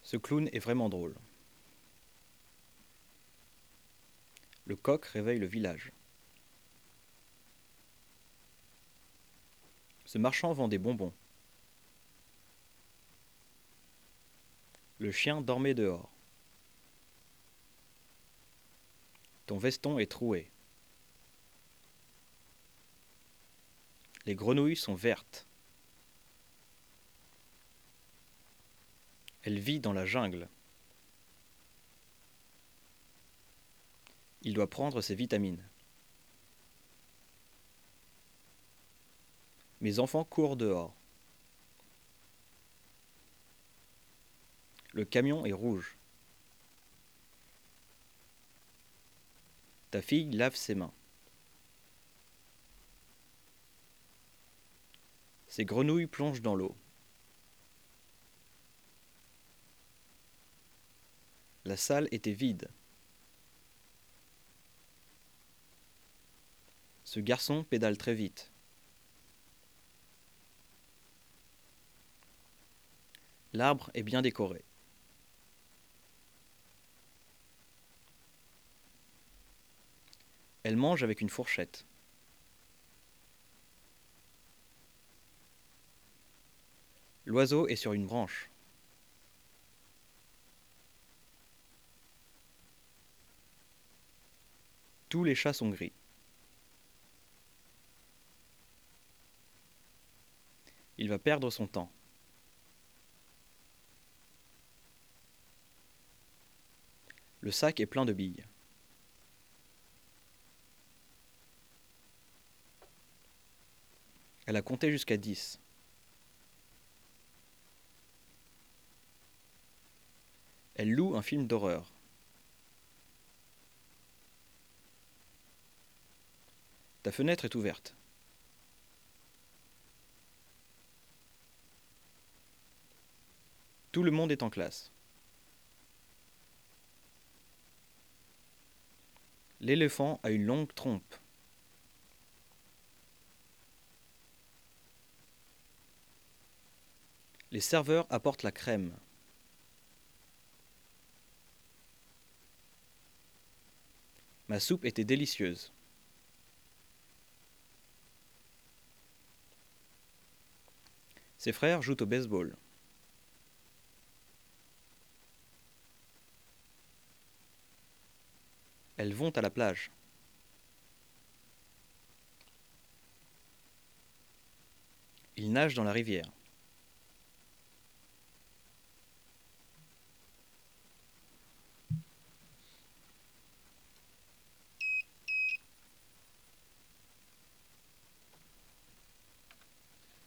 Ce clown est vraiment drôle. Le coq réveille le village. Ce marchand vend des bonbons. Le chien dormait dehors. Ton veston est troué. Les grenouilles sont vertes. Elle vit dans la jungle. Il doit prendre ses vitamines. Mes enfants courent dehors. Le camion est rouge. Ta fille lave ses mains. Ces grenouilles plongent dans l'eau. La salle était vide. Ce garçon pédale très vite. L'arbre est bien décoré. Elle mange avec une fourchette. L'oiseau est sur une branche. Tous les chats sont gris. Il va perdre son temps. Le sac est plein de billes. Elle a compté jusqu'à 10. Elle loue un film d'horreur. Ta fenêtre est ouverte. Tout le monde est en classe. L'éléphant a une longue trompe. Les serveurs apportent la crème. Ma soupe était délicieuse. Ses frères jouent au baseball. Elles vont à la plage. Ils nagent dans la rivière.